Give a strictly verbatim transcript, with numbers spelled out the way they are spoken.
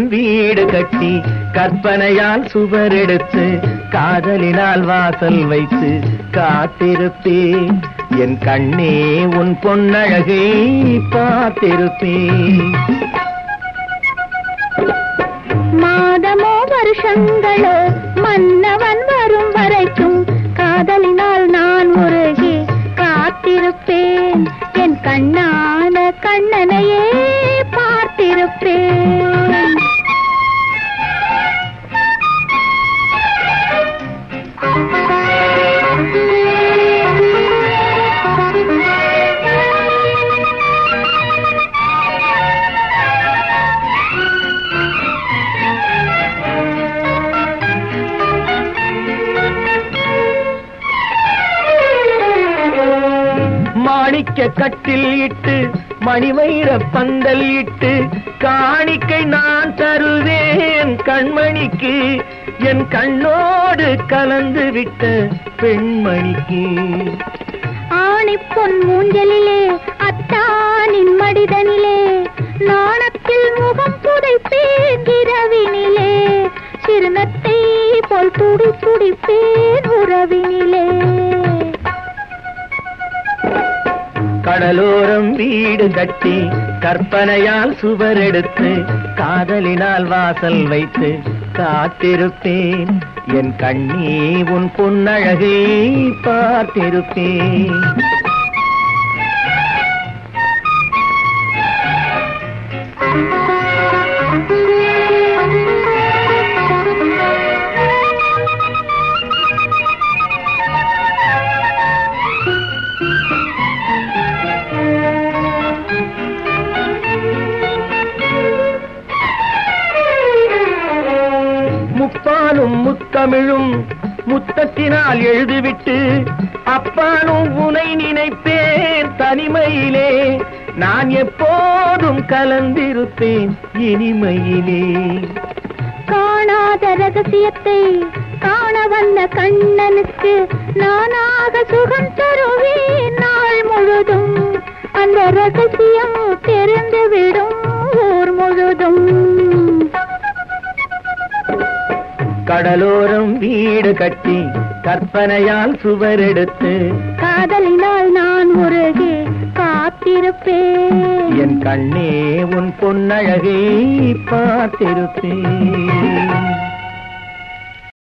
கடலோரம் வீடு கட்டி கற்பனையால் சுவர் எடுத்து காதலினால் வாசல் வைத்து காத்திருப்பேன் என் கண்ணே உன் பொன்னழகை பார்த்திருப்பேன். மாதமோ வருஷங்களோ மன்னவன் வரும் வரைக்கும் காதலினால் நான் உருகி காத்திருப்பேன் என் கண்ணான கண்ணனையே பார்த்திருப்பேன். மாணிக்க கட்டில் இட்டு மணிவைர பந்தல் இட்டு காணிக்கை நான் தருவேன் கண்மணிக்கு என் கண்ணோடு கலந்து விட்ட பெண்மணிக்கு. ஆணிப்பொன் மூஞ்சலிலே அத்தானின் மடிதனிலே நாணத்தில் முகம் புதைப்பேன் இரவினிலே சிறுநத்தை போல் துடி துடிப்பேன் உறவினிலே. கடலோரம் வீடு கட்டி கற்பனையால் சுவர் எடுத்து காதலினால் வாசல் வைத்து காத்திருப்பேன் என் கண்ணே உன் பொன்னழகை பார்த்திருப்பேன். முப்பாலும் முத்தமிழும் முத்தத்தினால் எழுதிவிட்டு அப்பானும் உனை நினைப்பேன் தனிமையிலே நான் எப்போதும் கலந்திருப்பேன் இனிமையிலே. காணாத ரகசியத்தை காண வந்த கண்ணனுக்கு நானாக சுகம் தருவேன் நாள் முழுதும் அந்த ரகசியம் தெரிந்துவிடும் ஊர் முழுதும். கடலோரம் வீடு கட்டி கற்பனையால் சுவர் எடுத்து காதலினால் நான் உருகி காத்திருப்பேன் என் கண்ணே உன் பொன்னழகை பார்த்திருப்பேன்.